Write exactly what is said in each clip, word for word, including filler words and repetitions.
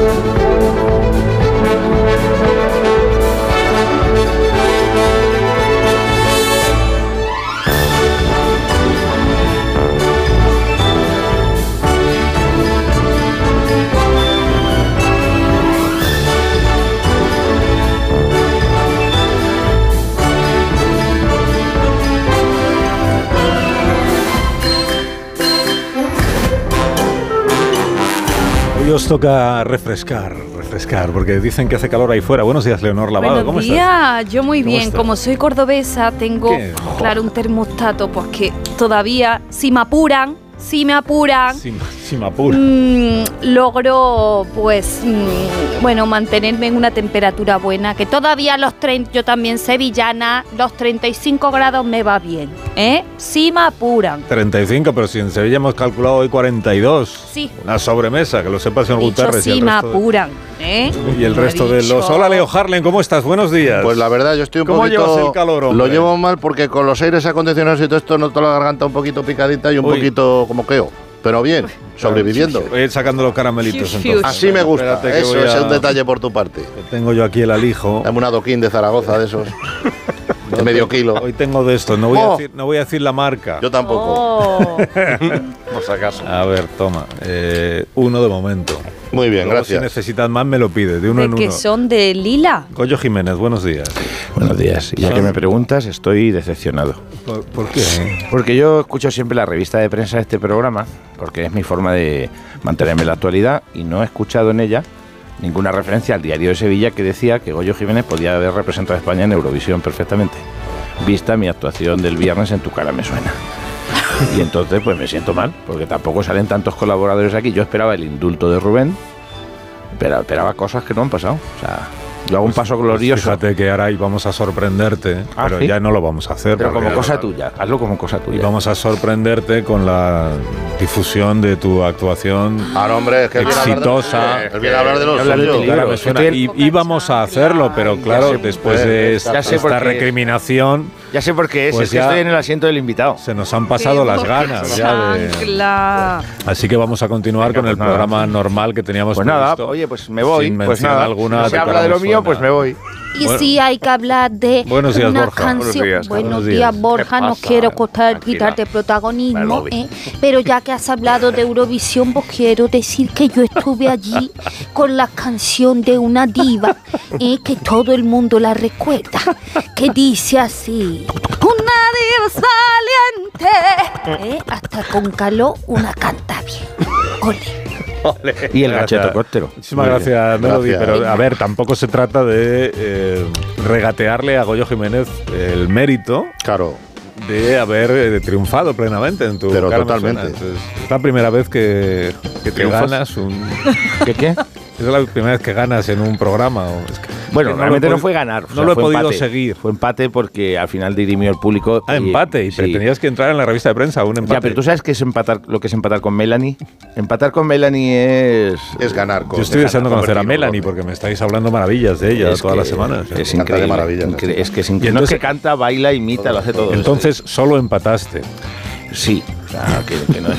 Hoy os toca refrescar, refrescar, porque dicen que hace calor ahí fuera. Buenos días, Leonor Lavado. Buenos ¿Cómo días, estás? yo muy ¿Cómo bien. estás? Como soy cordobesa, tengo, ¿Qué? claro, un termostato, pues que todavía, si me apuran, si me apuran, Si, si me apuro. mmm, logro, pues, mmm, bueno, mantenerme en una temperatura buena, que todavía a los treinta, yo también sevillana, los treinta y cinco grados me va bien, ¿eh? Si me apuran. treinta y cinco, pero si en Sevilla hemos calculado hoy cuarenta y dos. Sí. Una sobremesa, que lo sepa señor Dicho Guterres. y si el me resto de- apuran, ¿eh? Y el Lo he resto de los... dicho. Hola, Leo Harlen, ¿cómo estás? Buenos días. Pues la verdad, yo estoy un ¿Cómo poquito... llevas el calor, hombre? Lo llevo mal porque con los aires acondicionados y todo esto noto la garganta un poquito picadita y un Uy. poquito como queo. Pero bien, sobreviviendo. Voy a ir sacando los caramelitos Fiu, fiu. entonces. Así me gusta. Espérate que Eso voy es a- un detalle por tu parte. que Tengo yo aquí el alijo. Dame un adoquín de Zaragoza de esos. De medio kilo. Hoy tengo de esto. No voy, a Oh. decir, no voy a decir la marca. Yo tampoco. Oh. Por si acaso. A ver, toma. Eh, uno de momento. Muy bien, Luego, gracias. Si necesitas más, me lo pide. De uno ¿De en que uno. son de lila? Goyo Jiménez, buenos días. Buenos días. Y ya Son- que me preguntas, estoy decepcionado. ¿Por, por qué? Porque yo escucho siempre la revista de prensa de este programa, porque es mi forma de mantenerme en la actualidad, y no he escuchado en ella ninguna referencia al Diario de Sevilla que decía que Goyo Jiménez podía haber representado a España en Eurovisión perfectamente, vista mi actuación del viernes en Tu cara me suena. Y entonces pues me siento mal, porque tampoco salen tantos colaboradores aquí. Yo esperaba el indulto de Rubén, pero esperaba cosas que no han pasado. O sea, yo hago un paso glorioso. Fíjate que ahora íbamos a sorprenderte, Ah, pero ¿sí? ya no lo vamos a hacer. Pero como porque- cosa tuya, hazlo como cosa Y tuya. vamos a sorprenderte con la difusión de tu actuación Ahora, hombre, es que él viene a hablar de- exitosa. Él viene a hablar de los Hablar de suyos. peligro. Ahora me suena- Estoy y íbamos a hacerlo, pero claro, sé, después eh, de ya esta, sé esta por qué. recriminación, Ya sé por qué es, Pues es que ya- estoy en el asiento del invitado. se nos han pasado Qué las boca ganas ya de... chancla. Así que vamos a continuar Venga, con el pues nada. programa normal que teníamos Pues nada, previsto. oye, pues me voy. Sin Pues mención nada, alguna, no Tu se cara habla de me lo mío, suena. pues me voy. Y Bueno. sí hay que hablar de Buenos días, una Borja. canción. Buenos días. Buenos Buenos días, días. Borja. ¿Qué No pasa? quiero costar, Tranquila. quitarte protagonismo, Me lo vi. ¿eh? Pero ya que has hablado de Eurovisión, pues quiero decir que yo estuve allí con la canción de una diva, ¿eh? Que todo el mundo la recuerda, que dice así: una diva saliente, ¿eh? Hasta con calor una canta bien. Ole. Y el Gracias. gacheto cóctero. Muchísimas Muy bien. gracias, Melody. Gracias. Pero a ver, tampoco se trata de eh, regatearle a Goyo Jiménez el mérito Claro. de haber eh, triunfado plenamente en tu Pero cara me totalmente. suena. Entonces, es la primera vez que, que te ¿Triunfas? ganas un... ¿Qué qué? Es la primera vez que ganas en un programa. o es que- Bueno, que realmente lo he no podi- fue ganar. o No sea, lo he fue podido empate. seguir. Fue empate porque al final dirimió el público. Ah, empate. Y sí. pretendías que entrar en la revista de prensa un empate. Ya, pero tú sabes qué es empatar, lo que es empatar con Melanie. Empatar con Melanie es. Es ganar con... Yo estoy deseando ganar, conocer a convertirlo, Melanie porque me estáis hablando maravillas de ella es todas que- las semanas. Es Canta de increíble. maravilla, incre- sí. Es que es Y increíble. No entonces- es que canta, baila, imita, lo hace todo. Entonces solo empataste. Sí. O sea, que, que no es.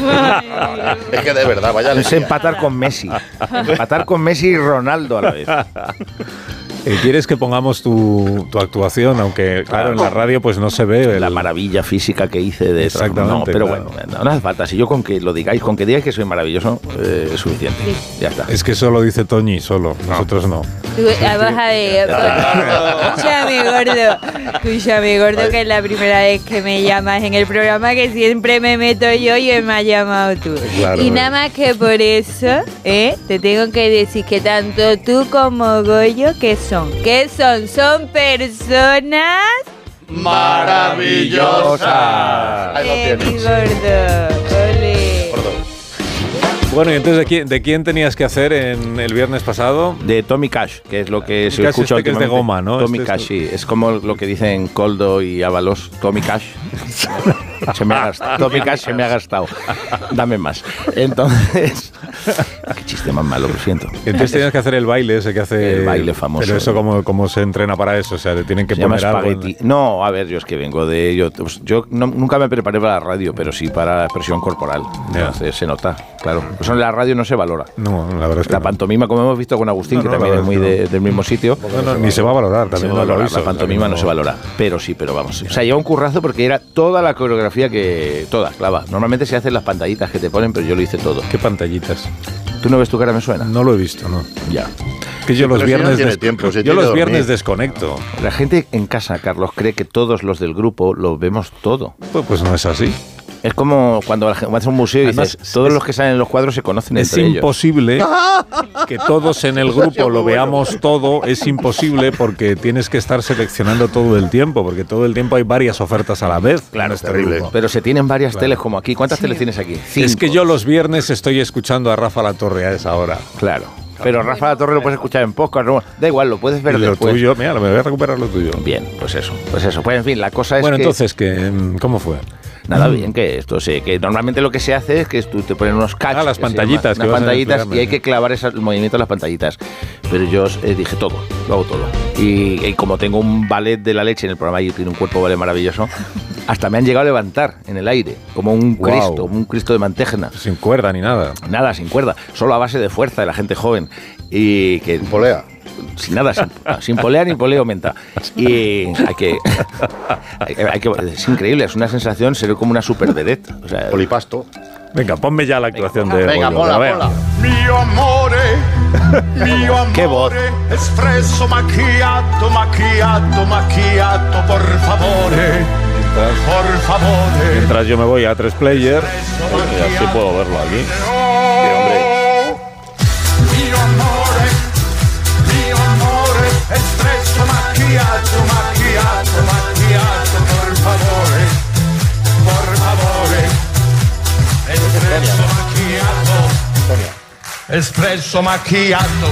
Es que de verdad, vaya Es alegría. empatar con Messi. Empatar con Messi y Ronaldo a la vez. Eh, ¿Quieres que pongamos tu, tu actuación? Aunque, claro, en la radio pues no se ve. el- La maravilla física que hice de Exactamente, No, pero claro. bueno, no, no hace falta. Si yo con que lo digáis, con que digáis que soy maravilloso, eh, es suficiente. Ya está. Es que eso lo dice Toñi solo, nosotros no. Tú, ah, Vamos a ver, escúchame gordo, escúchame gordo, que es la primera vez que me llamas en el programa, que siempre me meto yo y me has llamado tú. Claro, y claro. nada más que por eso, ¿eh? Te tengo que decir que tanto tú como Goyo, ¿qué son? ¿Qué son? Son personas... Maravillosa. Ahí lo Eh, mi tienes. gordo, ole. Bueno, y entonces, ¿de quién, de quién tenías que hacer en el viernes pasado? De Tommy Cash, que es lo que se Cash escucha este que es de últimamente. goma, ¿no? Tommy Este es- Cash, sí. Es como lo que dicen Coldo y Ábalos. Tommy Cash. Se me ha gastado. Todo mi cash se me ha gastado. Dame más. Entonces... Qué chiste más malo, lo siento. Entonces tienes que hacer el baile ese que hace... El baile famoso. Pero eso, ¿cómo, cómo se entrena para eso? O sea, te tienen que Se llama poner algo... espagueti. En... No, a ver, yo es que vengo de... Yo, yo no, nunca me preparé para la radio, pero sí para la expresión corporal. Yeah. Entonces se nota, claro. Eso en la radio no se valora. No, la verdad es que La no. pantomima, como hemos visto con Agustín, No, que no, también la es muy verdad es que de, del mismo sitio. No, no, ni se va a valorar Se también. va a lo valorar, aviso, la pantomima también no se valora, pero sí, pero vamos. O sea, lleva un currazo porque era toda la coreografía que... Toda, clava. Normalmente se hacen las pantallitas que te ponen, pero yo lo hice todo. ¿Qué pantallitas? ¿Tú no ves tu cara? Me suena. No lo he visto, no. Ya. Que yo Sí, los pero si viernes, no tiene des- tiempo, si yo tiene los que viernes dormir. desconecto. La gente en casa, Carlos, cree que todos los del grupo lo vemos todo. Pues, pues no es así. Es como cuando vas a un museo y Además, dices, todos es- los que salen en los cuadros se conocen Es entre ellos. imposible que todos en el Eso ha grupo sido lo muy bueno. veamos todo. Es imposible porque tienes que estar seleccionando todo el tiempo, porque todo el tiempo hay varias ofertas a la vez. Claro, en este terrible. grupo. Pero se tienen varias Claro. teles como aquí. ¿Cuántas teles tienes aquí? Cinco. Es que yo los viernes estoy escuchando a Rafa La Torre a esa hora. Claro. Pero Rafa La Torre lo puedes escuchar en podcast. ¿no? Da igual, lo puedes ver Y lo después. tuyo, mira, me voy a recuperar lo tuyo. Bien, pues eso. Pues eso. Pues en fin, la cosa es Bueno, que... entonces, ¿qué, ¿cómo fue? Nada, bien, que esto sí, que normalmente lo que se hace es que tú te ponen unos catch, Ah, las que se pantallitas, llaman, que unas vas a pantallitas explicarme, y hay ¿no? que clavar esa- el movimiento de las pantallitas. Pero yo eh, dije todo, lo hago todo. Y, y como tengo un ballet de la leche en el programa y tiene un cuerpo ballet maravilloso, hasta me han llegado a levantar en el aire, como un Guau. Cristo, como un Cristo de Mantegna. Sin cuerda ni nada. Nada, sin cuerda, solo a base de fuerza de la gente joven. Y que Polea. sin nada, sin, sin polea ni poleo menta. Y hay que, hay, hay que. Es increíble, es una sensación ser como una super vedette. O sea, Polipasto. Venga, ponme ya la actuación de Venga, Goyo, ponla, a ver. ponla. Mio amore, mio amore, Qué voz. espresso macchiato, macchiato, macchiato, por favore, por favore. Mientras yo me voy a tres player, y así puedo verlo aquí. Oh, mio amore, mio amore, espresso macchiato, macchiato, macchiato, por favore, por favore. Espresso macchiato, espresso macchiato.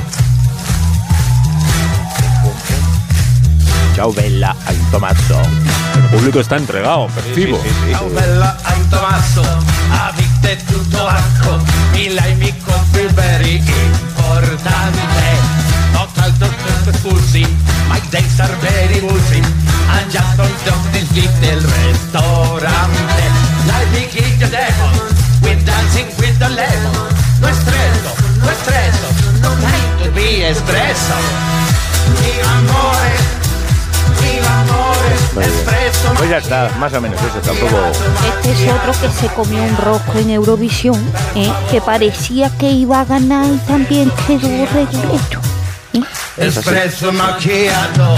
chao, bella, hay un tomato. El público está entregado, percibo. Ciao bella, I'm Tommaso, a vite tutto acco, mi lei mi compri very importante. Not all the scusi, my days are very busy, and just don't don't this little restaurante. Like me keep the devil, with dancing with the lemon. No estreso, no estreso, no time to be espresso. Mi amore, mi amore, espresso. Pues ya está, más o menos eso, tampoco... Este es otro que se comió un rosco en Eurovisión, ¿eh? Que parecía que iba a ganar y también quedó regreso. ¿eh? Espresso macchiato.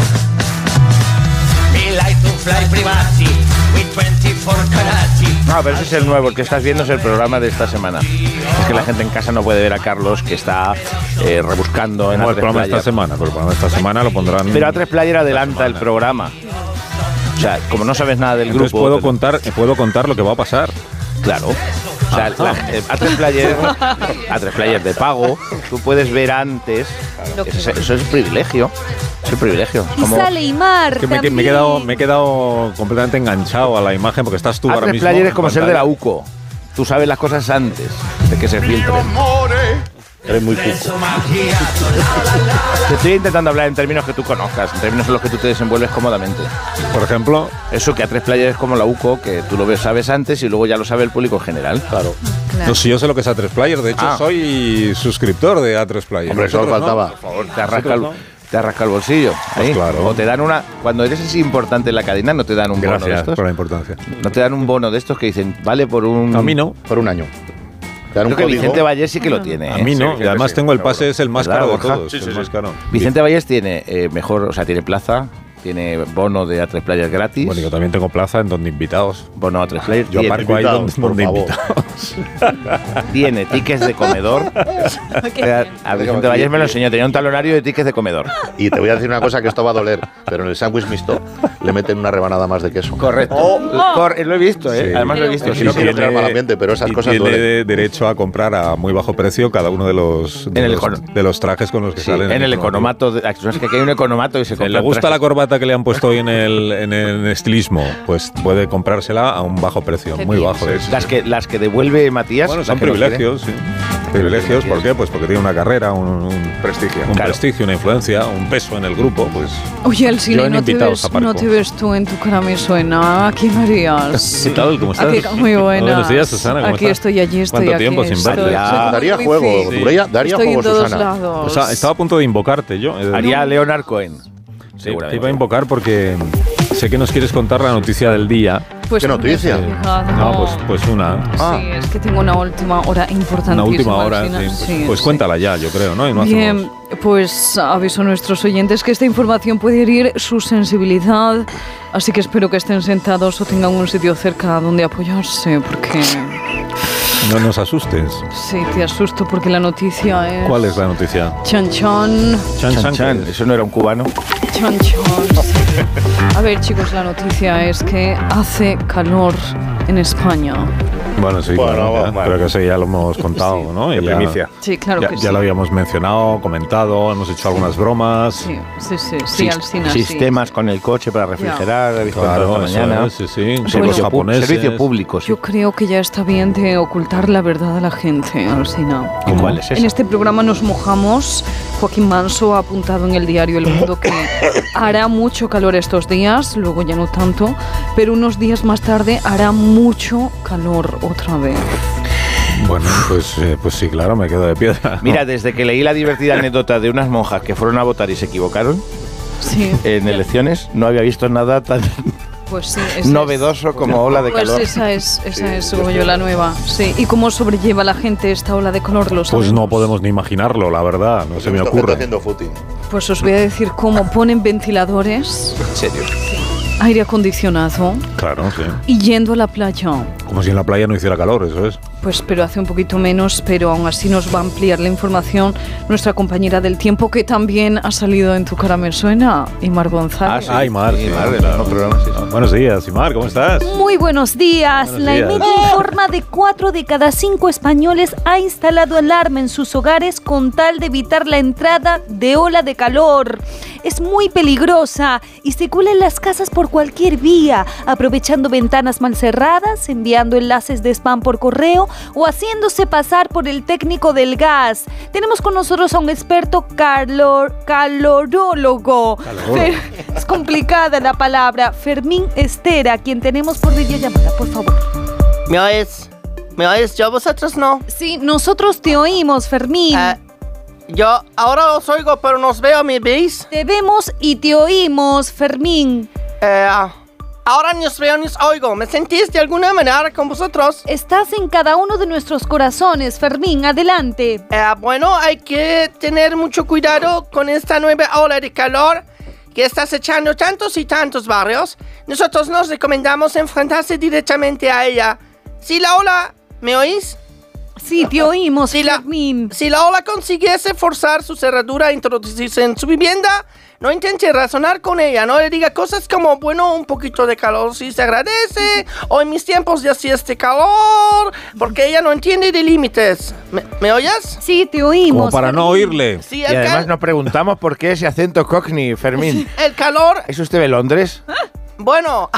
Me like to fly privati with veinticuatro carati. No, pero ese es el nuevo, el que estás viendo es el programa de esta semana. Es que la gente en casa no puede ver a Carlos, que está eh, rebuscando en No, A el tres programa de esta Player. semana, pero el programa de esta semana lo pondrán. Pero A tres Player adelanta el semana. programa. O sea, como no sabes nada del Entonces grupo... puedo pero- contar, puedo contar lo que va a pasar. Claro. O sea, la- eh, A tres Player, A tres Player de pago, tú puedes ver antes. Eso, es- eso es privilegio. Es un privilegio. Y Como sale Imar Que me, que me he también. quedado, me he quedado completamente enganchado a la imagen porque estás tú A ahora tres mismo. Player es en como ser de la pantalla. U C O. Tú sabes las cosas antes de que se Mio filtren. amore, Eres muy cuco. espresso macchiato. La, la, la, Te estoy intentando hablar en términos que tú conozcas, en términos en los que tú te desenvuelves cómodamente. Por ejemplo, Eso que A tres Player es como la U C O, que tú lo ves, sabes antes y luego ya lo sabe el público en general. Claro. Claro. no sé, yo sé lo que es A tres Player. De hecho, Ah. soy suscriptor de A tres Player. Hombre, solo ¿Vosotros no? faltaba. Por favor, te arrasca el, ¿Vosotros te arrasca el bolsillo. Pues ahí. claro. O te dan una... Cuando eres así importante en la cadena, no te dan un bono de Gracias estos. por la importancia. No te dan un bono de estos que dicen, vale por un... A mí no. Por un año. Te dan un Creo que código. Vicente Vallés sí que lo tiene. A ¿eh? mí no. sí, y además sí, tengo el seguro. pase, es el más ¿Verdad, caro de Borja? todos. Sí, sí, el sí. más caro. Vicente Vallés tiene eh, mejor, o sea, tiene plaza, tiene bono de A tres Player gratis, Bueno, yo también tengo plaza en donde invitados. bono A tres Player, Yo tiene, aparco ahí invitados, donde, por donde favor. invitados. tiene tickets de comedor. Eh, a Vicente Vallés me lo enseñó, tenía un talonario de tickets de comedor. Y te voy a decir una cosa que esto va a doler, pero en el sándwich mixto le meten una rebanada más de queso. Correcto. Cor- lo he visto, ¿eh? Sí. Además lo he visto. Pero sí, si no sí. quiero crear mal ambiente, pero esas y cosas tiene duelen. derecho a comprar a muy bajo precio cada uno de los, de En el los, econo- de los trajes con los que Sí, salen. en el economato, de- es que aquí hay un economato y se Si compra le gusta la trajes. corbata barata que le han puesto hoy en el, en el estilismo, pues puede comprársela a un bajo precio, muy bajo. De las que las que devuelve Matías. Bueno, son privilegios, sí. Privilegios, ¿por qué? Pues porque tiene una carrera, un, un prestigio, un claro. prestigio, una influencia, un peso en el grupo, pues. Oye, Alsina, ¿no, ¿no te ves tú en tu cara me suena? ¿Qué me harías? ¿Qué tal? ¿Cómo estás? Aquí, muy buena. Buenos días, Susana, ¿cómo Aquí estás? estoy, allí estoy. ¿Cuánto tiempo aquí sin verte? Daría juego, sí. daría, daría estoy juego, en todos Susana. lados. O sea, estaba a punto de invocarte yo. Haría no. Leonard Cohen. Sí, te iba a invocar porque sé que nos quieres contar la noticia del día. Pues ¿Qué noticia? No, pues, pues una. Ah. Sí, es que tengo una última hora importantísima. Una última hora, sí, pues, sí, pues sí. Cuéntala ya, yo creo, ¿no? Y no Bien, hacemos... pues aviso a nuestros oyentes que esta información puede herir su sensibilidad, así que espero que estén sentados o tengan un sitio cerca donde apoyarse, porque... No nos asustes. Sí, te asusto porque la noticia es... ¿Cuál es la noticia? Chan chan. Chan chan. chan. ¿Eso no era un cubano? Chan chan. A ver, chicos, la noticia es que hace calor en España. Bueno, sí, bueno, claro, bueno, ya, bueno. pero que eso ya lo hemos contado, sí. ¿no? De ya, primicia. Sí, claro ya, que ya sí. lo habíamos mencionado, comentado, hemos hecho algunas bromas. Sí, sí, sí, sí, Alsina, Sistemas sí. con el coche para refrigerar, ya. Claro, esta mañana. Es, sí, sí. Bueno, Servicio japoneses. Servicio público, sí. Yo creo que ya está bien de ocultar la verdad a la gente, Alsina. ¿Y cuál es esa? En este programa nos mojamos. Joaquín Manso ha apuntado en el diario El Mundo que hará mucho calor estos días, luego ya no tanto, pero unos días más tarde hará mucho calor otra vez. Bueno, pues, eh, pues sí, claro, me quedo de piedra. Mira, desde que leí la divertida anécdota de unas monjas que fueron a votar y se equivocaron sí. en elecciones, no había visto nada tan... Pues sí, novedoso es, como ola de pues calor. Pues esa es, esa sí, es yo la nueva. Sí. ¿Y cómo sobrelleva la gente esta ola de calor? ¿Lo pues no podemos ni imaginarlo, la verdad, no se me ocurre. Haciendo footing. Pues os voy a decir cómo ponen ventiladores. ¿En serio? Sí. Aire acondicionado. Claro, sí. Y yendo a la playa. Como si en la playa no hiciera calor, eso es. Pues pero hace un poquito menos, pero aún así nos va a ampliar la información nuestra compañera del tiempo, que también ha salido en Tu cara me suena, Imar González. Ah, sí. Imar, sí, Imar, sí, claro. programa, sí, sí. Buenos días, Imar, ¿cómo estás? Muy buenos días. Buenos la días. EMET informa de cuatro de cada cinco españoles ha instalado alarma en sus hogares con tal de evitar la entrada de ola de calor. Es muy peligrosa y se cuela en las casas por cualquier vía, aprovechando ventanas mal cerradas, enviando enlaces de spam por correo o haciéndose pasar por el técnico del gas. Tenemos con nosotros a un experto calor, calorólogo. Fer, es complicada la palabra. Fermín Estera, quien tenemos por videollamada, por favor. ¿Me oyes? ¿Me oyes? ¿Yo vosotros no? Sí, nosotros te oímos, Fermín. Eh, yo ahora os oigo, pero no os veo, ¿me veis? Te vemos y te oímos, Fermín. Eh... Ahora ni os veo ni os oigo. ¿Me sentís de alguna manera con vosotros? Estás en cada uno de nuestros corazones, Fermín. Adelante. Eh, bueno, hay que tener mucho cuidado con esta nueva ola de calor que está acechando tantos y tantos barrios. Nosotros nos recomendamos enfrentarse directamente a ella. Si la ola... ¿Me oís? Sí, te oímos, si Fermín. La, si la ola consiguiese forzar su cerradura a introducirse en su vivienda, no intente razonar con ella, no le diga cosas como, bueno, un poquito de calor sí se agradece, o en mis tiempos ya hacía este calor, porque ella no entiende de límites. ¿Me, ¿me oyes? Sí, te oímos. Como para Fermín. no oírle. Sí, y además nos preguntamos por qué ese acento cockney, Fermín. El calor... ¿Es usted de Londres? Bueno,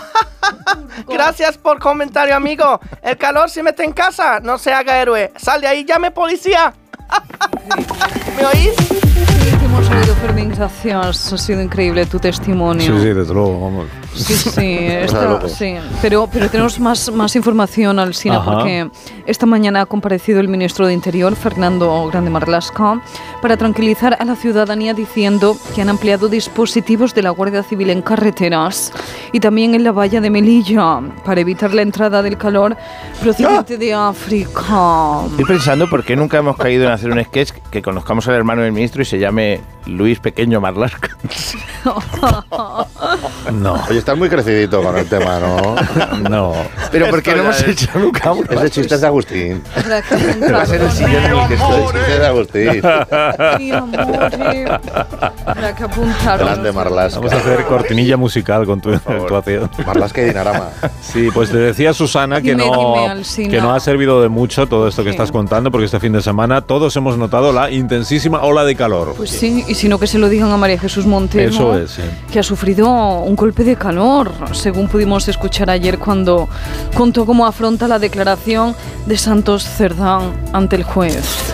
gracias por comentario, amigo. El calor se mete en casa, no se haga héroe. Sal de ahí, llame policía. ¿Me oís? Sí, te hemos oído, Fermín, gracias. Ha sido increíble tu testimonio. Sí, sí, desde luego, vamos. Sí, sí, está, sí. Pero, pero tenemos más, más información, Alsina, Ajá. porque esta mañana ha comparecido el ministro de Interior, Fernando Grande Marlaska, para tranquilizar a la ciudadanía diciendo que han ampliado dispositivos de la Guardia Civil en carreteras y también en la valla de Melilla para evitar la entrada del calor procedente de África. Estoy pensando por qué nunca hemos caído en hacer un sketch que conozcamos al hermano del ministro y se llame Luis Pequeño Marlaska. No. Oye, estás muy crecidito con el tema, ¿no? No. Pero ¿por qué no hemos hecho nunca uno? Ese chiste es de Agustín. Va a ser el sillón en el que estoy. Ese chiste es de Agustín. Mi amor, habrá que apuntarlo. Grande Marlaska. Vamos a hacer cortinilla musical con tu actuación. Marlaska y Dinarama. Sí, pues te decía Susana que Dime, no, dime, Alsina. que no ha servido de mucho todo esto que Sí. estás contando, porque este fin de semana todos hemos notado la intensísima ola de calor. Pues sí, y si no que se lo digan a María Jesús Montero. Eso Eso es, sí. Que ha sufrido un golpe de calor, según pudimos escuchar ayer cuando contó cómo afronta la declaración de Santos Cerdán ante el juez.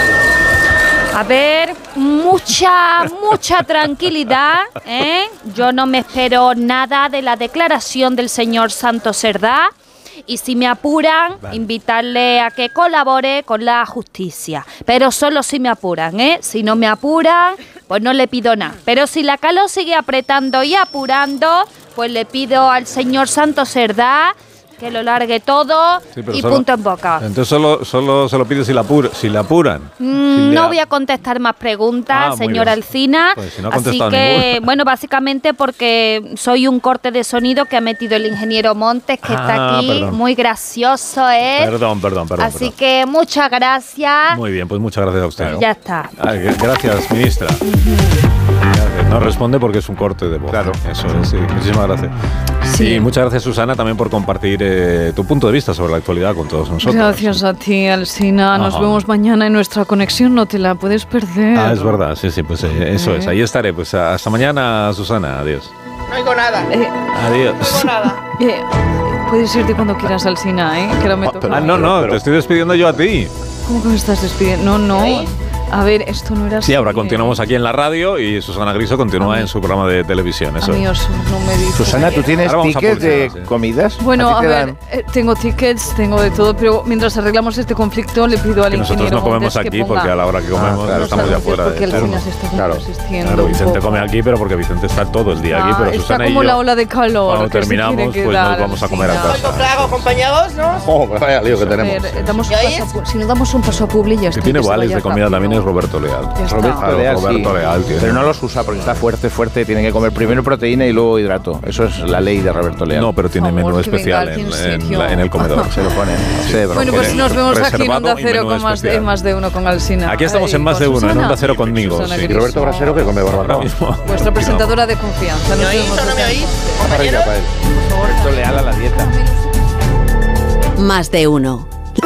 A ver, mucha, mucha tranquilidad, ¿eh? Yo no me espero nada de la declaración del señor Santos Cerdán. Y si me apuran, vale. invitarle a que colabore con la justicia. Pero solo si me apuran, ¿eh? Si no me apuran, pues no le pido nada. Pero si la calor sigue apretando y apurando, pues le pido al señor Santos Cerdán que lo largue todo sí, y solo, punto en boca. Entonces solo, solo se lo pide si la, apura, si la apuran. Mm, si no voy a contestar más preguntas, ah, señor Alsina. Pues si no así que, ninguna. Bueno, básicamente porque soy un corte de sonido que ha metido el ingeniero Montes, que ah, está aquí. Perdón. Muy gracioso, ¿eh? Perdón, perdón, perdón. Así perdón. que muchas gracias. Muy bien, pues muchas gracias a usted. Ya está. Ah, gracias, ministra. Uh-huh. No responde porque es un corte de voz. Claro. Eso es, sí. Muchísimas gracias. Sí. Y muchas gracias, Susana, también por compartir eh, tu punto de vista sobre la actualidad con todos nosotros. Gracias a ti, Alsina. Nos Ajá. vemos mañana en nuestra conexión, no te la puedes perder. Ah, es verdad, sí, sí, pues eh, eso ¿Eh? es. Ahí estaré. Pues hasta mañana, Susana. Adiós. No oigo nada. Eh, Adiós. No oigo nada. Eh, puedes irte cuando quieras, Alsina, ¿eh? Que ahora me toca. Ah, no, no, te estoy despidiendo yo a ti. ¿Cómo que me estás despidiendo? No, no. ¿Sí? A ver, esto no era así. Sí, ahora continuamos aquí en la radio y Susana Griso continúa en su programa de televisión. Eso Amigos, no me dices. Susana, ¿tú tienes tickets de sí. comidas? Bueno, a, a ver, eh, tengo tickets, tengo de todo, pero mientras arreglamos este conflicto le pido al que ingeniero nosotros no comemos Montes aquí que porque a la hora que comemos ah, claro, estamos ya fuera porque de Alsina se está claro, claro, Vicente come aquí, pero porque Vicente está todo el día ah, aquí, pero está Susana como y yo, la ola de calor. Cuando terminamos, pues nos vamos a comer a casa. Trago, compañeros, ¿no? Oh, vaya lío que tenemos. Ver, damos paso, si no damos un paso a Publi ya está. Que tiene vales de comida también es Roberto Leal. Roberto Leal, Roberto sí. Leal tiene. Pero no los usa porque está fuerte, fuerte. Tiene que comer primero proteína y luego hidrato. Eso es la ley de Roberto Leal. No, pero tiene menú especial en, en, la, en el comedor. Se lo ponen. Sí. Bueno, pues nos vemos aquí en Onda Cero con más de, más de uno con Alsina. Aquí estamos en más de uno, en Onda Cero conmigo. Sí. Y Roberto Brasero que come barbacoa. Vuestra presentadora de confianza. ¿Me oís o no me oís? Compañeros. Roberto Leal a la dieta. Más de uno.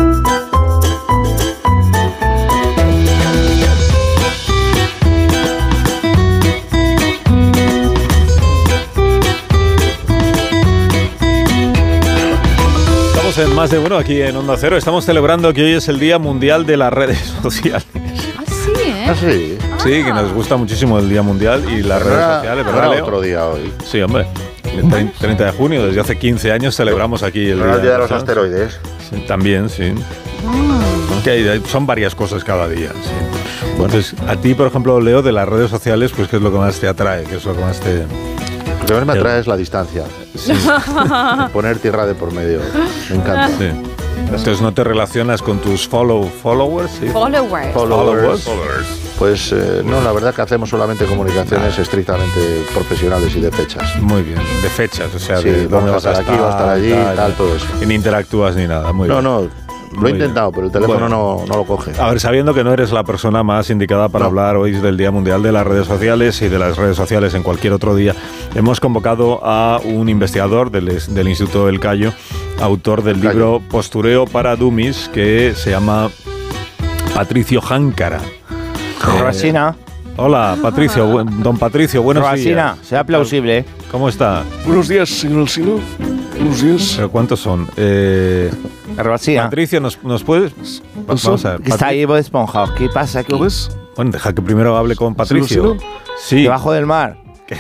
En más de uno aquí en Onda Cero. Estamos celebrando que hoy es el Día Mundial de las Redes Sociales. Ah, sí, ¿eh? Ah, sí. Sí, ah. que nos gusta muchísimo el Día Mundial y las pero redes era, sociales, ¿verdad, era Leo? Otro día hoy. Sí, hombre. El treinta de junio, desde hace quince años celebramos aquí el Día, día, el día de los asteroides. Sí, también, sí. Ah. Que hay, son varias cosas cada día, sí. Bueno. Entonces, a ti, por ejemplo, Leo, de las redes sociales, pues ¿qué es lo que más te atrae? ¿Qué es lo que más te...? Lo que más me atrae es la distancia. Sí. Poner tierra de por medio. Me encanta. Sí. Entonces no te relacionas con tus follow, followers, ¿sí? Followers. Followers. Followers. Pues eh, no, la verdad que hacemos solamente comunicaciones estrictamente profesionales y de fechas. Muy bien, de fechas, o sea, sí, de dónde vas a estar aquí, vas a estar allí, tal, tal, todo eso. Y ni interactúas ni nada, muy no, bien. No, no. Lo he intentado, pero el teléfono bueno, no, no lo coge. A ver, sabiendo que no eres la persona más indicada para no. hablar hoy del Día Mundial de las Redes Sociales y de las redes sociales en cualquier otro día, hemos convocado a un investigador del, del Instituto del Cayo, autor del Cayo. libro Postureo para Dummies, que se llama Patricio Jáncara. Rosina. Eh, hola, Patricio. Bu don Patricio, buenos Rosina, días. sea plausible. ¿Cómo está? Buenos días, señor Alsina. Buenos días. ¿Pero cuántos son? Eh... Rosina. Patricio, ¿nos, nos puedes...? Vamos a ver. Está ahí Bob Esponja. ¿Qué pasa aquí? ¿Lo ves? Bueno, deja que primero hable con Patricio. Sí. Debajo del mar. ¿Qué?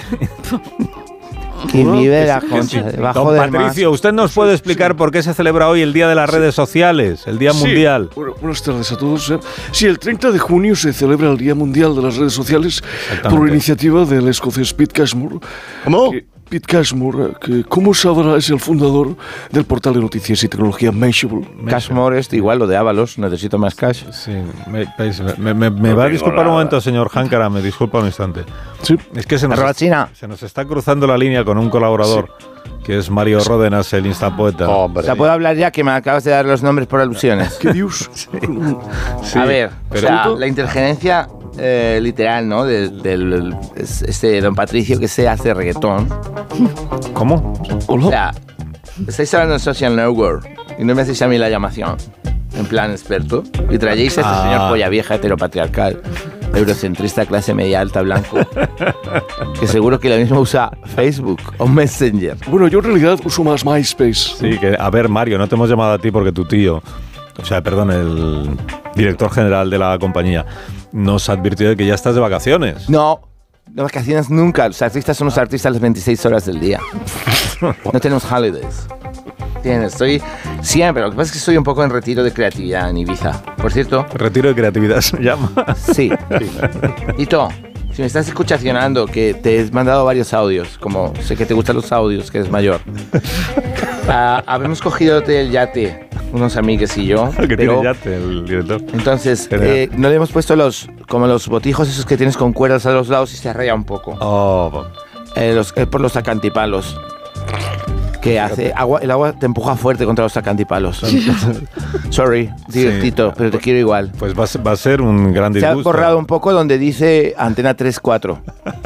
Que vive la concha. Debajo Don del mar. Patricio, ¿usted nos puede explicar sí. por qué se celebra hoy el Día de las sí. redes sociales, el Día sí. Mundial? Bueno, buenas tardes a todos. Sí, el treinta de junio se celebra el Día Mundial de las Redes Sociales por iniciativa del escocés Pete Cashmore. ¿Cómo? Que, Pete Cashmore, que como sabrá es el fundador del portal de noticias y tecnología Mashable. Cashmore es igual lo de Ábalos, necesito más cash. Sí, me, me, me, me no va a disculpar nada. Un momento, señor Jáncara, me disculpa un instante. Sí. Es que se nos, se nos está cruzando la línea con un colaborador, sí. que es Mario sí. Ródenas, el instapoeta. Oh, o sea, ¿puedo hablar ya que me acabas de dar los nombres por alusiones? ¿Qué Dios? Sí. Sí. A ver, pero, o sea, la inteligencia... Eh, literal, ¿no? Del, del este don Patricio que se hace reggaetón. ¿Cómo? O sea, estáis hablando de social network y no me hacéis a mí la llamación en plan experto y traéis a este ah. señor polla vieja heteropatriarcal eurocentrista, clase media alta, blanco, que seguro que lo mismo usa Facebook o Messenger. Bueno, yo en realidad uso más MySpace. Sí, que a ver, Mario, no te hemos llamado a ti porque tu tío, o sea, perdón, el director general de la compañía, nos advirtió de que ya estás de vacaciones. No, de vacaciones nunca. Los artistas son los artistas las veintiséis horas del día. No tenemos holidays. Tienes, estoy siempre. Lo que pasa es que estoy un poco en retiro de creatividad en Ibiza. Por cierto. Retiro de creatividad se llama. Sí. Tito, si me estás escuchacionando, que te he mandado varios audios, como sé que te gustan los audios, que eres mayor. Uh, habemos cogido el yate, unos amigos y yo. Que pero, tiene yate el director. Entonces, eh, no le hemos puesto los, como los botijos esos que tienes con cuerdas a los lados y se raya un poco. Oh. Eh, los, eh, por los acantipalos. Que hace agua, el agua te empuja fuerte contra los acantipalos. Sorry, Tito, sí, pero te quiero igual. Pues va a, va a ser un gran disgusto. Se ha borrado un poco donde dice Antena tres cuatro.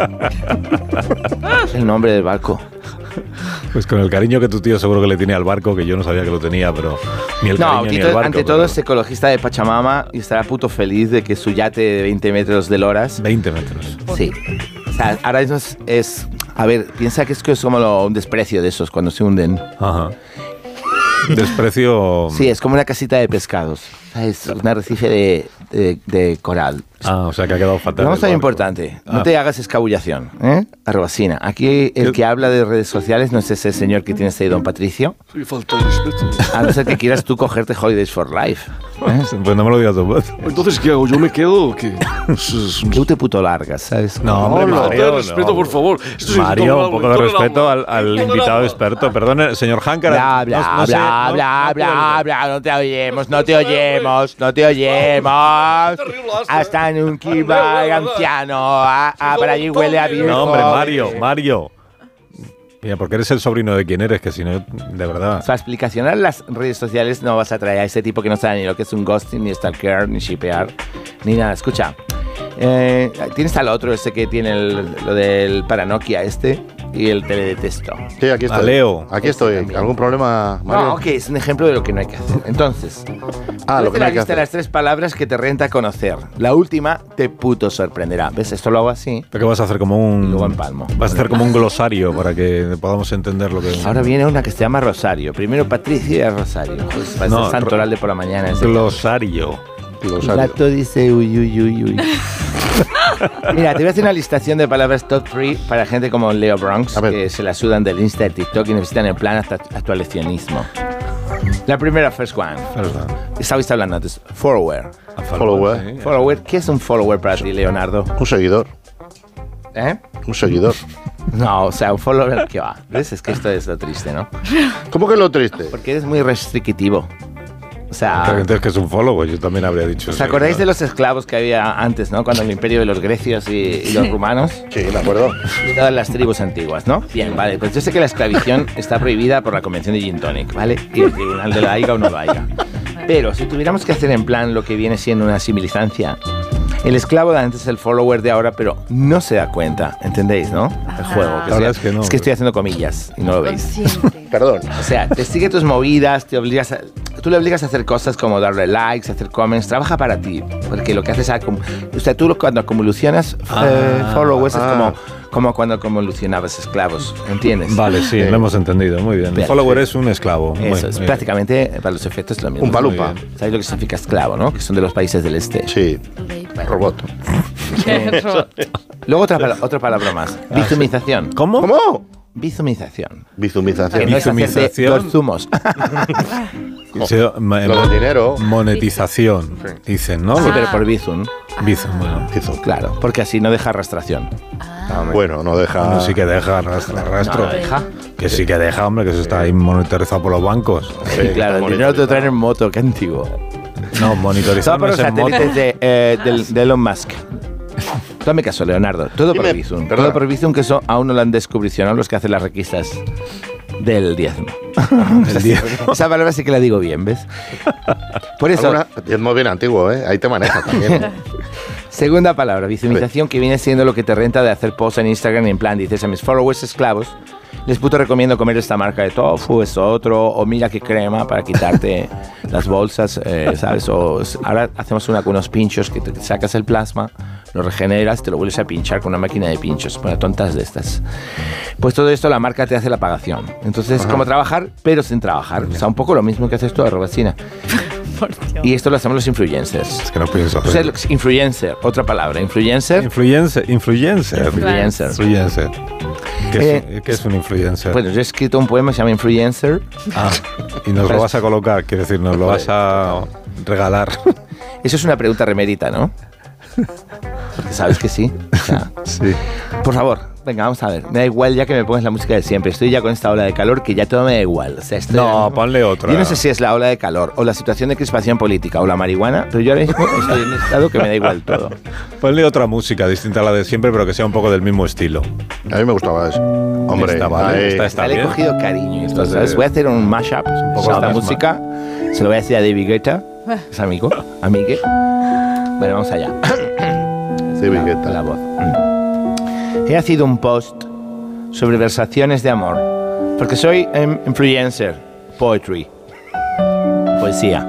Es el nombre del barco. Pues con el cariño que tu tío seguro que le tiene al barco, que yo no sabía que lo tenía, pero ni el no, cariño Tito, ni el barco. Ante todo pero... es ecologista de Pachamama y estará puto feliz de que su yate de veinte metros de loras... veinte metros. Sí. O sea, ahora mismo es, es... A ver, piensa que es, que es como lo, un desprecio de esos cuando se hunden. Ajá. Desprecio... Sí, es como una casita de pescados. Es un arrecife de, de, de coral. Ah, o sea que ha quedado fatal. Vamos a lo importante. No ah. te hagas escabullación, ¿eh? Arrobacina. Aquí el que habla de redes sociales no es ese señor que tienes ahí, don Patricio. Sí, falta de respeto. A no ser que quieras tú cogerte Holidays for Life. ¿Eh? Pues no me lo digas tu voz. Entonces, ¿qué hago? ¿Yo me quedo o qué? Tú te puto largas, ¿sabes? No, hombre, no, Mario, falta de respeto, no. por favor. Esto es Mario, un poco de respeto al, al intolerable. invitado experto. Perdón, señor Hancar. Bla, bla, no, no sé, bla, no, bla, no bla, puedo. bla, no te oyemos, no te oyemos, no te oyemos. Hasta nunca va el anciano, a, a, para allí huele a viejo. No, hombre, Mario, Mario. Mira, porque eres el sobrino de quien eres, que si no, de verdad. Para explicación a las redes sociales no vas a traer a ese tipo que no sabe ni lo que es un ghosting, ni stalker, ni shipear, ni nada. Escucha, eh, tienes al otro, ese que tiene el, lo del Paranokia este y el teledetexto. Sí, aquí estoy. A Leo. Aquí estoy. ¿Algún problema, Mario? No, que es un ejemplo de lo que no hay que hacer. Entonces, Ah, lo que no la hay que lista de hacer. las tres palabras que te renta conocer. La última te puto sorprenderá. ¿Ves? Esto lo hago así. ¿Qué vas a hacer como un... Y luego empalmo. Vas a hacer como un glosario para que podamos entender lo que... Ahora viene una que se llama Rosario. Primero Patricia y Rosario. Pues va a ser No, santoral de por la mañana. Ese. Glosario. El Glosario. gato dice uy, uy, uy, uy. Mira, te voy a hacer una listación de palabras top tres para gente como Leo Bronx, A ver. que se la sudan del Insta, del TikTok y necesitan el plan hasta actualizacionismo. La primera, first one. Perdón. Estabais hablando antes. Follower. Follower. Sí. Follower. ¿Qué es un follower para ti, Leonardo? Un seguidor. ¿Eh? Un seguidor. No, o sea, un follower que va. ¿Ves? Es que esto es lo triste, ¿no? ¿Cómo que lo triste? Porque eres muy restrictivo. O sea, Pero entonces que es un follow, yo también habría dicho ¿os eso. acordáis de los esclavos que había antes, ¿no? Cuando el imperio de los grecios y, y los rumanos. Sí, me acuerdo. Y todas las tribus antiguas, ¿no? Bien, vale. Pues yo sé que la esclavitud está prohibida por la Convención de Gin Tonic, ¿vale? Y el tribunal de la haya o no lo haya. Pero si tuviéramos que hacer en plan lo que viene siendo una similizancia, el esclavo de antes es el follower de ahora, pero no se da cuenta, ¿entendéis, no? El juego. La verdad es que no. Es que estoy haciendo comillas y no lo veis. Consciente. Perdón. O sea, te sigue tus movidas, te obligas a, tú le obligas a hacer cosas como darle likes, hacer comments, trabaja para ti, porque lo que haces es acum- o sea, tú lo- cuando convolucionas Ah, eh, followers ah. es como, como cuando convolucionabas esclavos, ¿entiendes? Vale, sí, Sí. lo hemos entendido, muy bien. El Bien. follower es un esclavo. Muy- Eso es muy bien. prácticamente, para los efectos, lo mismo. Un palumpa. Muy ¿Sabéis lo que significa esclavo, no? Que son de los países del este. Sí. Robot. Qué ro- Luego otra, pala- otra palabra más. Bizumización. ¿Cómo? ¿Cómo? Bizumización. Que Bizumización. no es hacerte Bizumización. dos zumos. Sí, ma- Lo del dinero. Monetización, dicen, ¿no? Sí, pero por bizum. Bizum, bueno. Bizum. Claro, porque así no deja arrastración. Bueno, no deja. Bueno, sí que deja rastro. rastro. No, deja. Que sí que deja, hombre, que eso está ahí monitorizado por los bancos. Sí, claro, el dinero te lo traen en moto, qué antiguo. No, monitorizado Todo por no los es en moto. satélites de, eh, del- de Elon Musk. Dame caso, Leonardo. Todo por Dime, Bizum. perdona. Todo por Bizum, que eso aún no lo han descubrido, ¿no? Los que hacen las requistas del diezmo. El diezmo. Esa palabra sí que la digo bien, ¿ves? Por eso, Alguna- Es muy bien antiguo, ¿eh? Ahí te maneja también. Segunda palabra, victimización, que viene siendo lo que te renta de hacer posts en Instagram y en plan dices a mis followers esclavos, les puto recomiendo comer esta marca de tofu, esto otro, o mira qué crema para quitarte las bolsas, eh, ¿sabes? O ahora hacemos una con unos pinchos que te sacas el plasma, lo regeneras, te lo vuelves a pinchar con una máquina de pinchos, bueno, tontas de estas. Pues todo esto la marca te hace la pagación. Entonces es como trabajar, pero sin trabajar. O sea, un poco lo mismo que haces tú, arroba China. Y esto lo hacemos los influencers. Es que no pienso. O sea, influencer, otra palabra, influencer. Influencer, influencer. Influencer. Influencer. ¿Qué, Eh, es, ¿Qué es un influencer? Bueno, yo he escrito un poema que se llama Influencer. Ah, y nos lo vas a colocar, quiero decir, nos lo vas a regalar. Eso es una pregunta remérita, ¿no? Porque sabes que sí. O sea, Sí. por favor, venga, vamos a ver. Me da igual ya que me pongas la música de siempre. Estoy ya con esta ola de calor que ya todo me da igual. O sea, estoy No, ahora mismo- ponle otra. Yo no sé si es la ola de calor o la situación de crispación política o la marihuana, pero yo ahora mismo estoy en un estado que me da igual todo. Ponle otra música distinta a la de siempre, pero que sea un poco del mismo estilo. A mí me gustaba eso. Hombre, Está vale, ahí- está- está Le he bien. cogido cariño. Esto, Entonces, ¿sabes? Voy a hacer un mashup un poco de esta Salma. música. Se lo voy a decir a David Guetta, es amigo, amigue. Bueno, vamos allá. David la, Guetta. la voz. He hecho un post sobre versaciones de amor, porque soy em, influencer, poetry, poesía.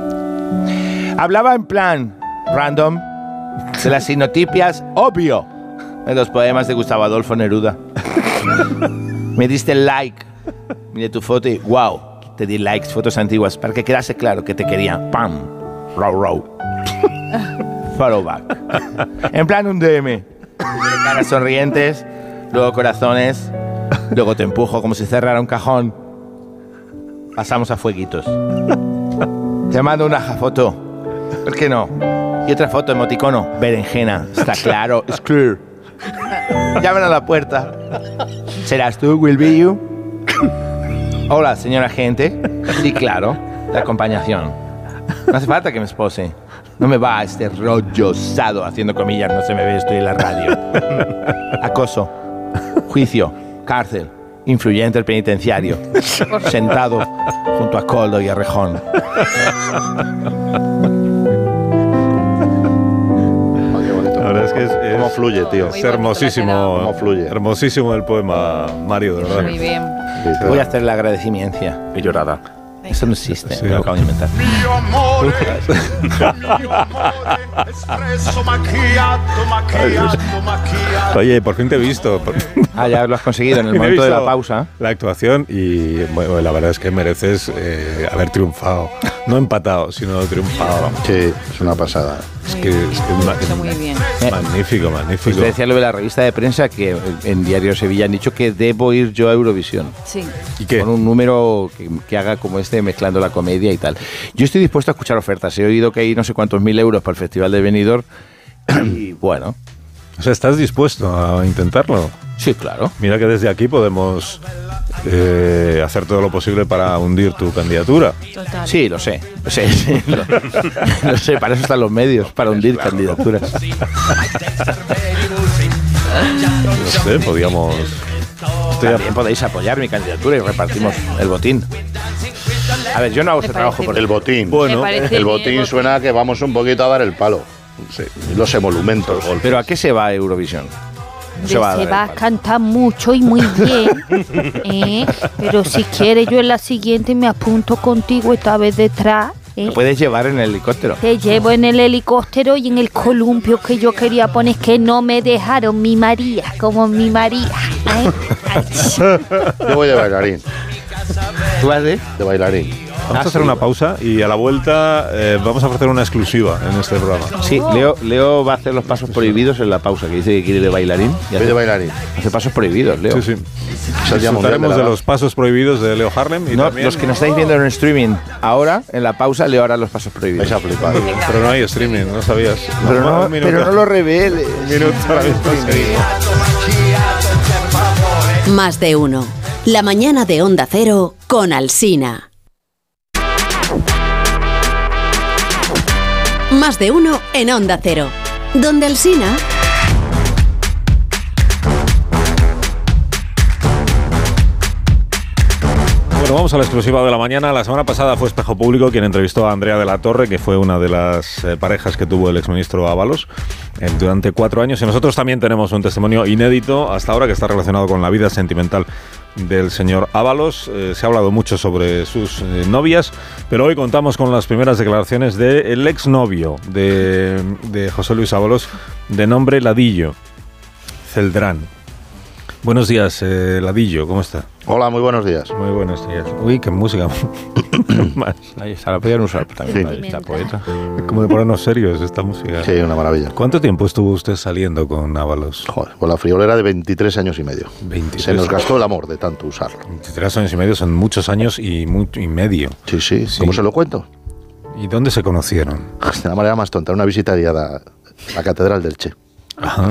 Hablaba en plan random de las sinotipias, obvio, de los poemas de Gustavo Adolfo Neruda. Me diste like, miré tu foto y wow, te di likes, fotos antiguas, para que quedase claro que te quería. Pam, row, row. Follow back. En plan un D M. Caras sonrientes, luego corazones, luego te empujo como si cerrara un cajón. Pasamos a fueguitos. Te mando una foto. ¿Por qué no? Y otra foto, emoticono, berenjena. Está claro, it's clear. Llaman a la puerta. ¿Serás tú, will be you? Hola, señora agente. Sí, claro, la acompañación. No hace falta que me espose. No me va este rollo osado, haciendo comillas, no se me ve, estoy en la radio. Acoso, juicio, cárcel, influyente penitenciario, sentado junto a Coldo y a Rejón. Oh, qué bonito. La verdad es que es, es- Cómo fluye, tío. es hermosísimo. Cómo fluye. Hermosísimo el poema, Mario, de verdad. Muy bien. Sí, sí. Voy a hacer la agradecimiento. Y llorada. Eso no existe, Sí. me lo acabo de inventar. Mio amore, mio amore, espresso macchiato, macchiato, macchiato. Oye, por fin te he visto. Por- Ah, ya lo has conseguido en el He momento de la visto pausa. La actuación y bueno, la verdad es que mereces eh, haber triunfado. No empatado, sino triunfado. Sí, es una pasada. Es que es, que es ma- Está muy bien. magnífico, magnífico. Pues te decía lo de la revista de prensa que en Diario Sevilla han dicho que debo ir yo a Eurovisión. Sí. ¿Y qué? Con un número que, que haga como este, mezclando la comedia y tal. Yo estoy dispuesto a escuchar ofertas. He oído que hay no sé cuántos mil euros para el Festival de Benidorm. Y bueno, O sea, ¿estás dispuesto a intentarlo? sí, claro. Mira que desde aquí podemos eh, hacer todo lo posible para hundir tu candidatura. Total. Sí, lo sé. Lo sé, sí, lo, lo sé. Para eso están los medios, para hundir candidaturas. No sé, podíamos... Estoy a- También podéis apoyar mi candidatura y repartimos el botín. A ver, yo no hago Me ese trabajo parece por El botín. Me parece el bien, botín botín. suena a que vamos un poquito a dar el palo. Sí, los emolumentos. Pero ¿a qué se va Eurovisión? No Se va, dar el a palo. cantar mucho y muy bien. ¿eh? Pero si quieres, yo en la siguiente me apunto contigo esta vez detrás. ¿eh? Lo puedes llevar en el helicóptero. Te llevo en el helicóptero y en el columpio que yo quería poner, que no me dejaron, mi María, como mi María. ¿eh? Ay, Yo voy de bailarín. ¿Tú vas de? De bailarín. Vamos a hacer una pausa y a la vuelta eh, vamos a ofrecer una exclusiva en este programa. Sí, Leo, Leo va a hacer los pasos prohibidos en la pausa, que dice que quiere ir de bailarín. Y Voy hace, de bailarín. hace pasos prohibidos, Leo. Sí, sí. Es el Día Mundial de Disfrutaremos la de Danza. los pasos prohibidos de Leo Harlem y No, también... los que nos estáis viendo en streaming ahora, en la pausa, Leo hará los pasos prohibidos. Vais a flipar. Pero no hay streaming, ¿no sabías? Pero no, Un minuto. pero no lo revele. Un minuto ahora mismo seguimos. Más de uno. La mañana de Onda Cero con Alsina. Más de uno en Onda Cero. Donde Alsina. Bueno, vamos Vamos a la exclusiva de la mañana. La semana pasada fue Espejo Público quien entrevistó a Andrea de la Torre, que fue una de las eh, parejas que tuvo el exministro Ábalos eh, durante cuatro años. Y nosotros también tenemos un testimonio inédito hasta ahora que está relacionado con la vida sentimental del señor Ábalos. Eh, se ha hablado mucho sobre sus eh, novias, pero hoy contamos con las primeras declaraciones del exnovio de, de José Luis Ábalos, de nombre Ladillo Celdrán. Buenos días, eh, Ladillo, ¿cómo está? Hola, muy buenos días. Muy buenos días. Uy, qué música. Más. Ahí está, la podían usar también, Sí. esta poeta. Como de ponernos serios esta música. Sí, una maravilla. ¿Cuánto tiempo estuvo usted saliendo con Ábalos? Joder, con la friolera de veintitrés años y medio. veintitrés. Se nos gastó el amor de tanto usarlo. veintitrés años y medio son muchos años y, mu- y medio. Sí, sí, Sí. ¿cómo se lo cuento? ¿Y dónde se conocieron? De la manera más tonta, una visita guiada a la Catedral del Che. Ajá.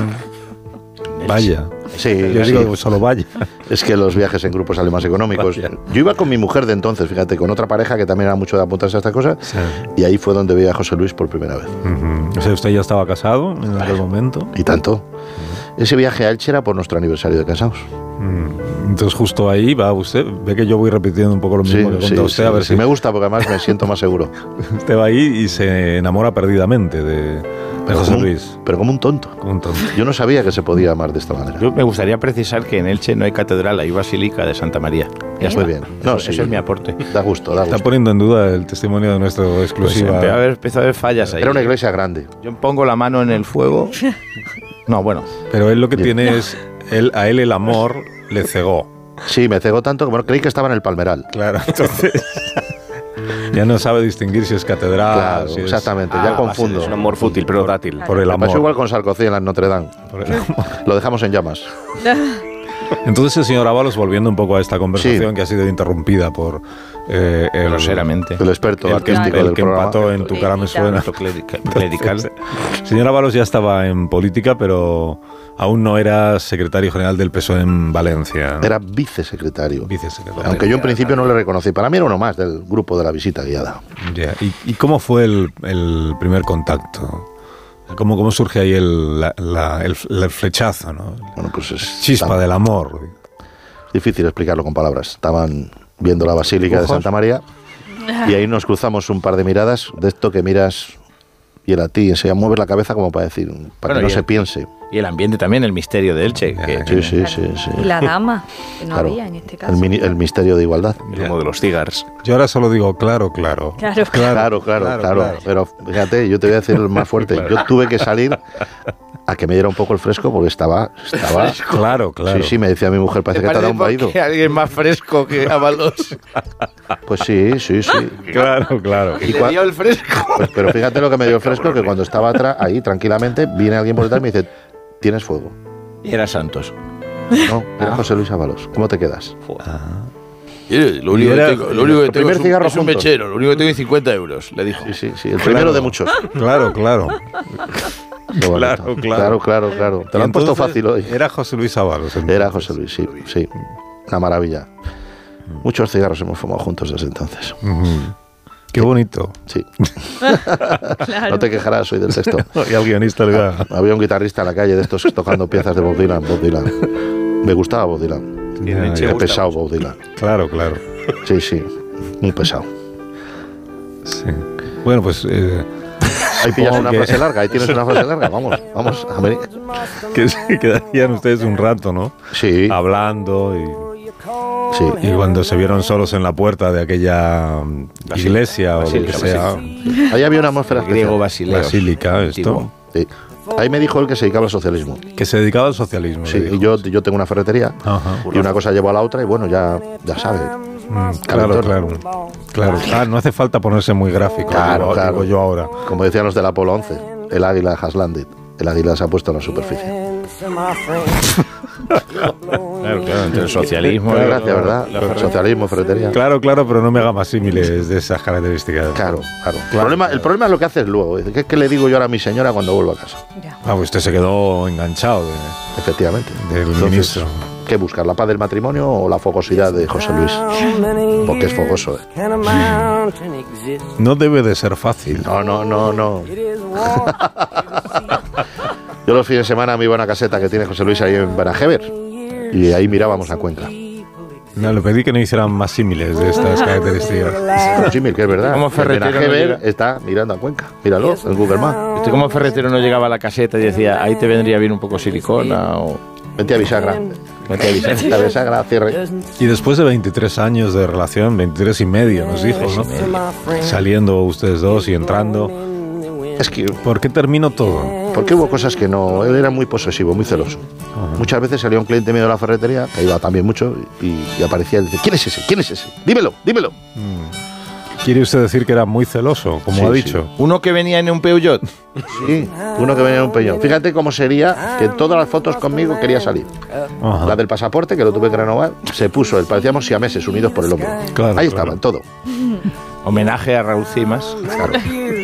Vaya. Sí, Yo sí. digo solo vaya. Es que los viajes en grupo salen más económicos. Vaya. Yo iba con mi mujer de entonces, fíjate, con otra pareja que también era mucho de apuntarse a esta cosa, Sí. y ahí fue donde vi a José Luis por primera vez. Ujú. O sea, ¿usted ya estaba casado en aquel momento? Y tanto. Ese viaje a Elche era por nuestro aniversario de casados. Mm. Entonces justo ahí va usted. Ve que yo voy repitiendo un poco lo mismo que cuenta usted. sí, a ver sí, si me gusta porque además me siento más seguro. usted va ahí y se enamora perdidamente de, de Pero José como un- Luis. pero como un tonto. Como un tonto. Yo no sabía que se podía amar de esta manera. Yo me gustaría precisar que en Elche no hay catedral, hay basílica de Santa María. Ya Muy está. bien. No, No, ese sí. es mi aporte. Da gusto, da Está gusto. poniendo en duda el testimonio de nuestro Pues exclusiva. empezó a haber, empezó a haber fallas ahí. Era una iglesia grande. Yo pongo la mano en el fuego. No, bueno. Pero él lo que Bien. tiene es, él, a él el amor le cegó. Sí, me cegó tanto que bueno, creí que estaba en el Palmeral. Claro, entonces ya no sabe distinguir si es catedral. Claro, si es- exactamente, Ah, ya va, confundo. Es un amor fútil, pero dátil. Por el Me pasó amor. igual con Sarkozy en la Notre Dame. Por el amor. Lo dejamos en llamas. Entonces el señor Ábalos, volviendo un poco a esta conversación Sí. que ha sido interrumpida por eh, el, Groseramente. El experto el que, artístico el del que programa. empató en Tu cara me suena. Clerical. clerical. El señor Ábalos ya estaba en política, pero aún no era secretario general del P S O E en Valencia. Era vicesecretario. vicesecretario. Aunque yo en principio no le reconocí. Para mí era uno más del grupo de la visita guiada. Ya. ¿Y, y cómo fue el, el primer contacto? ¿Cómo, cómo surge ahí el, la- la- el, el flechazo, ¿no? Bueno, pues es Chispa tan del amor. difícil explicarlo con palabras. Estaban viendo la Basílica de ¿Ojos? Santa María y ahí nos cruzamos un par de miradas de esto que miras y él a ti, enseguida mueves la cabeza como para decir, para Bueno, que no y se el- piense. Y el ambiente también, el misterio de Elche. Que, Sí, sí, sí, sí. Y la dama, que no Claro, había en este caso. el, mini- el misterio de igualdad. el humo de los cigars. Yo ahora solo digo claro, claro. Claro. Claro, claro, claro, Pero fíjate, yo te voy a decir el más fuerte. Yo tuve que salir a que me diera un poco el fresco porque estaba... estaba Claro, claro. Sí, sí, me decía mi mujer, parece que te ha dado un vaído. alguien más fresco que Ábalos. Pues sí, sí, sí. Claro, claro. Y cua- dio el fresco. Pues, pero fíjate lo que me dio el fresco, que cuando estaba atrás, ahí tranquilamente, viene alguien por detrás y me dice, ¿tienes fuego? Y era Santos. No, era José Luis Ábalos. ¿Cómo te quedas? Lo único que tengo, lo único el que tengo primer es un, cigarro es un juntos. mechero, lo único que tengo es cincuenta euros, le dijo. Sí, sí, sí. El primero de muchos. Claro, claro. Qué bonito. Claro, claro. Claro, claro, claro. Te lo Y han puesto entonces fácil hoy. Era José Luis Ábalos. entonces. Era José Luis, sí, sí. Una maravilla. Muchos cigarros hemos fumado juntos desde entonces. Ujú. Qué bonito. Sí. Claro. No te quejarás, soy del sexto. Y al guionista le da. Había un guitarrista en la calle de estos tocando piezas de Bob Dylan. Bob Dylan. Me gustaba Bob Dylan. Ya, Qué ya. pesado Bob Dylan. Claro, claro. Sí, sí. Muy pesado. Sí. Bueno, pues eh, Ahí pillas Supongo una que- frase larga, ahí tienes una frase larga. Vamos, vamos. A ver. que se quedarían ustedes un rato, ¿no? Sí, Hablando y, sí. y cuando se vieron solos en la puerta de aquella mm, iglesia o lo que Basílica, sea, Ahí había una atmósfera Griego especial. basileo. basílica, esto, Antiguo. Sí. Ahí me dijo él que se dedicaba al socialismo. que se dedicaba al socialismo. Sí, le dijo. y yo, yo tengo una ferretería Ajá. y una cosa llevó a la otra y bueno, ya, ya sabe. Mm, claro, claro, claro. Ah, no hace falta ponerse muy gráfico, Claro, digo, claro. digo yo ahora. Como decían los del Apolo once, el águila has landed. El águila se ha puesto en la superficie. Claro, claro, entre el socialismo Muchas y gracias, ¿verdad? la- Socialismo, ferretería. Claro, claro, pero no me haga más símiles de esas características. Claro, claro. El, problema, el problema es lo que haces luego. ¿Qué, es que le digo yo ahora a mi señora cuando vuelvo a casa? Ya. Ah, pues usted se quedó enganchado de- Efectivamente. del Entonces, ministro. ¿qué buscar? ¿La paz del matrimonio o la fogosidad de José Luis? Porque es fogoso, ¿eh? No debe de ser fácil. No, no, no, no. Yo los fines de semana me iba a una caseta que tiene José Luis ahí en Benajever y ahí mirábamos a Cuenca. No, le pedí que no hicieran más símiles de estas características. Es un símil, que es verdad. Como ferretero El de no Najever llega. está mirando a Cuenca. Míralo en Google Maps. Usted como ferretero no llegaba a la caseta y decía, ahí te vendría bien un poco silicona o... Vente a bisagra. Vente a bisagra. La bisagra, cierre. Y después de veintitrés años de relación, veintitrés y medio nos dijo, ¿no? Saliendo ustedes dos y entrando. Es que... ¿Por qué terminó todo? Porque hubo cosas que no... Él era muy posesivo, muy celoso. Uh-huh. Muchas veces salía un cliente mío de la ferretería, que iba también mucho, y, y aparecía y decía, ¿quién es ese? ¿Quién es ese? Dímelo, dímelo. Mm. ¿Quiere usted decir que era muy celoso, como sí, ha dicho? Sí. ¿Uno que venía en un Peugeot? Sí, uno que venía en un Peugeot. Fíjate cómo sería que en todas las fotos conmigo quería salir. Ajá. La del pasaporte, que lo tuve que renovar, se puso, él, parecíamos siameses unidos por el hombro. Claro, Ahí claro. estaba, en todo. Homenaje a Raúl Cimas. Claro.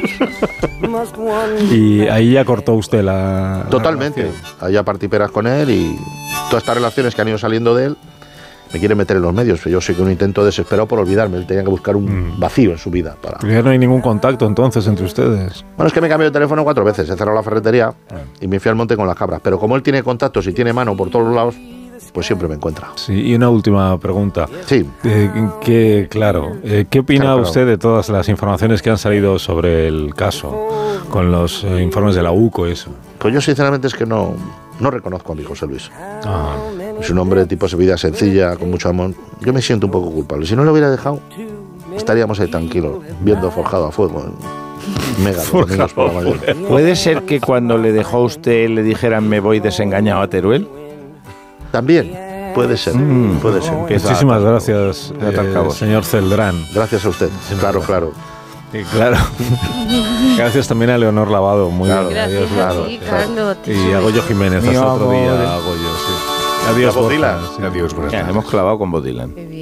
Y ahí ya cortó usted la... Totalmente. La Allá partí peras con él y todas estas relaciones que han ido saliendo de él me quiere meter en los medios. Yo sé que un intento desesperado por olvidarme. Él tenía que buscar un mm. vacío en su vida. Para... Ya no hay ningún contacto entonces entre ustedes. Bueno, es que me cambié de teléfono cuatro veces. He cerrado la ferretería ah. y me fui al monte con las cabras. Pero como él tiene contactos y tiene mano por todos los lados, pues siempre me encuentra. Sí, y una última pregunta. Sí. Eh, que, claro, eh, ¿qué opina claro, claro. usted de todas las informaciones que han salido sobre el caso? Con los eh, informes de la U C O y eso. Pues yo sinceramente es que no, no reconozco a mi José Luis. Ah. Es un hombre de tipo de vida sencilla, con mucho amor. Yo me siento un poco culpable. Si no lo hubiera dejado, estaríamos ahí tranquilos, viendo Forjado a Fuego. Mega, por la mañana. ¿Puede ser que cuando le dejó a usted le dijeran me voy desengañado a Teruel? También, puede ser, mm, puede ser. Muchísimas gracias, eh, señor Celdrán. Gracias a usted, sí, claro, claro. Y claro. Gracias también a Leonor Lavado, muy claro, bien. Gracias Claro, a ti, claro. Carlos. Y a Goyo Jiménez, hasta otro día, a Goyo, sí. Adiós, Bob Dylan. Sí. Adiós, buenas ya, tardes. hemos clavado con Bob Dylan.